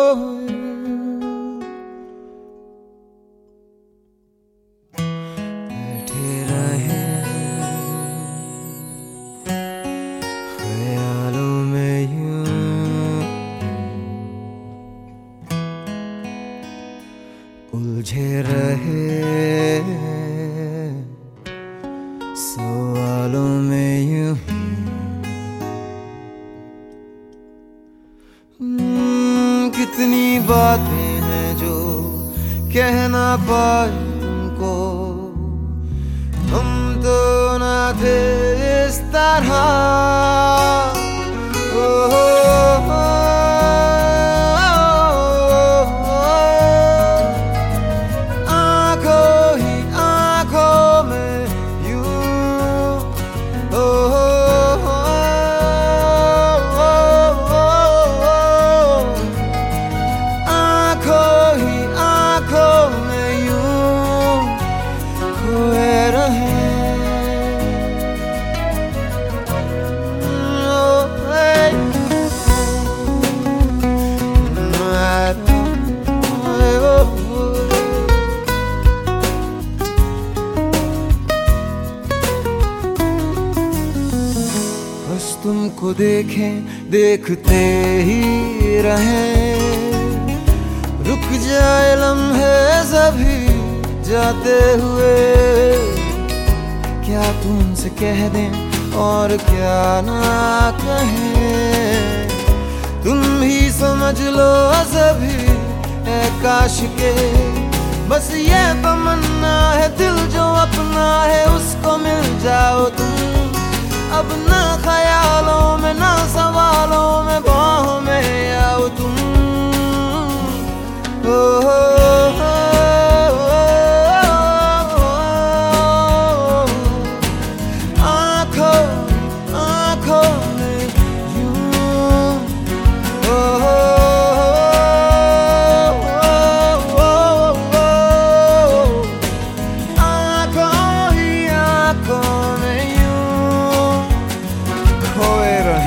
बैठे रहे ख्यालों में यूं, उलझे रहे सवालों में यूं। कितनी बातें हैं जो कह ना पाए तुमको, हम तो ना थे इस तरह। आंखों ही आंखों में यूं, आंखों ही आंखों में यूं खोए रहे। बस तुमको देखें देखते ही रहें, रुक जाए लम्हे सभी जाते हुए। क्या तुमसे कह दें और क्या ना कहें, तुम ही समझ लो सभी है काश के। बस ये तमन्ना है दिल जो अपना है उसको मिल जाओ तुम। अब ना ख्यालों में ना सवालों में बाहों में आओ तुम। आंखों आंखों में यूं, आंखों ही आंखों में यूं खोए रहे।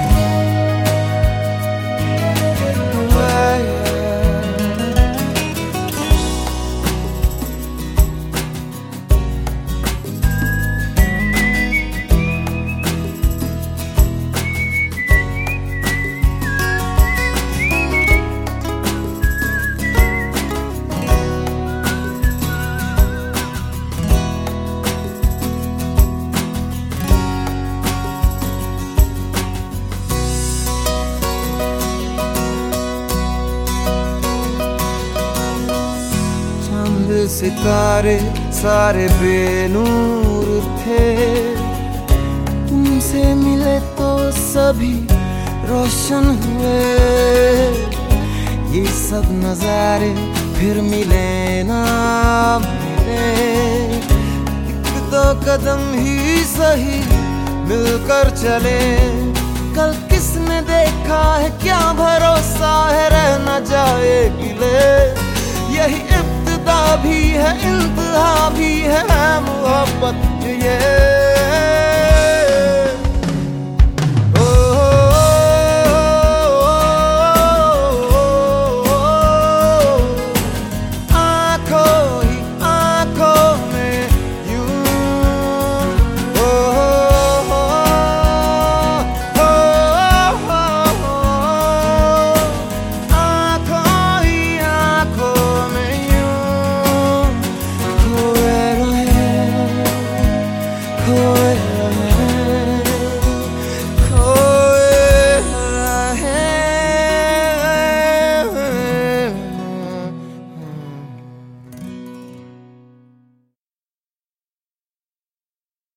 सितारे सारे बेनूर थे, तुमसे मिले तो सभी रोशन हुए। ये सब नजारे फिर मिले ना मिले, एक दो कदम ही सही मिलकर चले। कल किसने देखा है क्या भरोसा है रह न जाए गिले। यही इब्तिदा भी है इंतहा भी है मोहब्बत